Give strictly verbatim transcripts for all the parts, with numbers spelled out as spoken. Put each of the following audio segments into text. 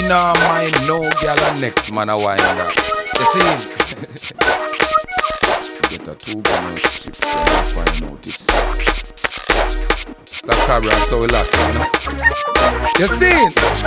nah mind no gal and next man a wind up. You see? Get a two gun chips and find out it's La Cabra so we lock, you know. You see?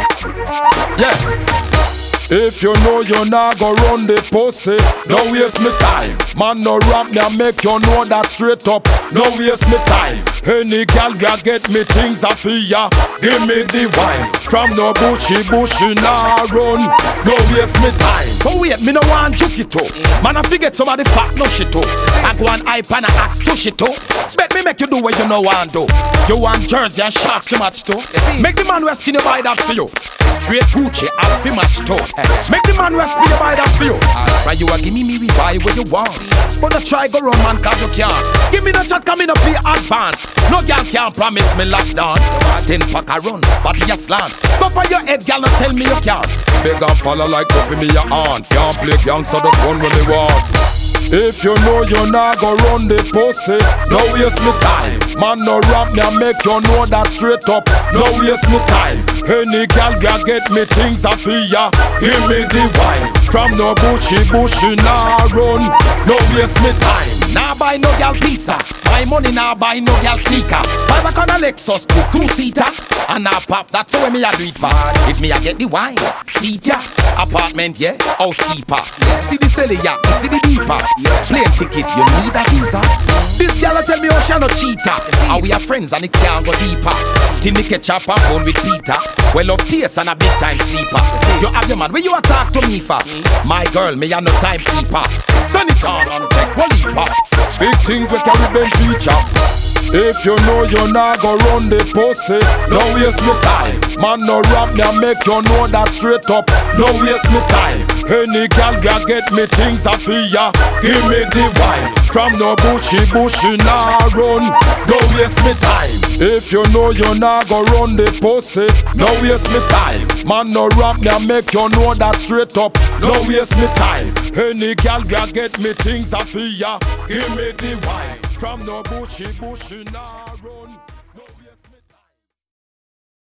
Yeah. If you know you not go run the pussy, no waste me time. Man no rap me and make you know that straight up. No waste me time. Any gal ga get me things a for ya. Give me the wine. From no bushy bushy nah run. No waste me time. So wait, me no want juke it too. Man I forget some of the fat no shit too. I go and hype and I ask to shit too. Bet me make you do what you know want do. You want jersey and shorts to match too. Make the man west skinny buy that for you. Straight Gucci and fi match too. Make the man west skinny buy that for you. Right, you a give me me we buy what you want. But don't try go run man cause you can't. Give me the chat come in up the advance. No girl can't promise me lockdown. Ten pack a run, body a slant. Go on your head girl and tell me you can't. Beg and follow like up in me your aunt. Can't play gang so just run when they want. If you know you not go run the pussy, no waste me time. Man no rap me and make you know that straight up. No waste me time. Any gal ga get me things a for ya. Give me the wine. From no bushy bushy nah run. No waste me time. Nah buy no gal pizza. My money nah buy no gal sneaker. Buy back on a Lexus coupe two seater. And I pop that's how me a do it for. If me a get the wine, seat ya. Apartment yeah, housekeeper. See the celly yeah, see the deeper. Plane ticket, you need a visa. This girl tell me oh she no cheater. And we are friends and it can't go deeper. Till me catch up and phone with Peter. Well of taste and a big time sleeper. You have your man, where you attack to me for? My girl, me a no time keeper. Send it on and check one leaper. Big things we carry them feature. If you know you not go run the pussy, no waste me time. Man no rap me and make you know that straight up. No waste me time. Any gal ga get me things a for ya. Give me the wine. From no bushy bushy nah run. No waste me time. If you know you not go run the pussy, no waste me time. Man no rap me and make you know that straight up. No waste me time. Any gal ga get me things a for ya. Give me the wine. From no bushy bushy nah run.